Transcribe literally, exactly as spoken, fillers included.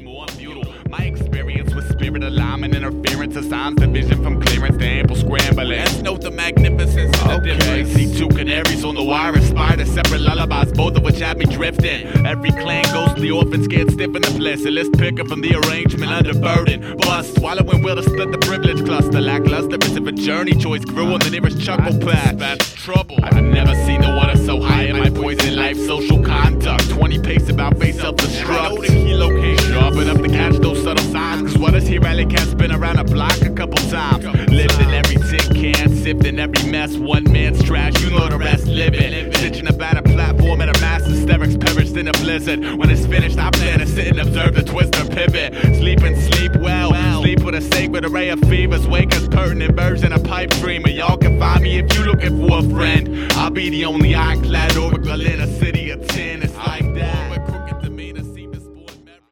more futile. My experience with spirit alignment, interference, assigns the vision from clearance to ample scrambling. Let's note the magnificence of the difference. See two canaries on the wire, inspired to separate lullabies, both of which have me drifting. Every clan, ghostly orphan, scared stiff in the place. A list picker from the arrangement, under burden. Bust, swallowing will to split the privilege cluster. Lackluster is if a journey choice grew on the nearest chuckle patch. That's trouble. I've never seen the water so high in my poison life, social conduct. twenty pace about face self-destruct. Sharpen up to catch those subtle signs, cause what is here alley cats been around a block a couple times. Lived in every tin can, sipped in every mess. One man's trash, you know the rest living. Stitching about a platform at a mass hysterics, perished in a blizzard. When it's finished, I plan to sit and observe the twist or pivot. Sleep and sleep well, sleep with a sacred array of fevers. Wake us pertinent version of pipe dreamer. Y'all can find me if you looking for a friend. I'll be the only ironclad oracle in a city of ten.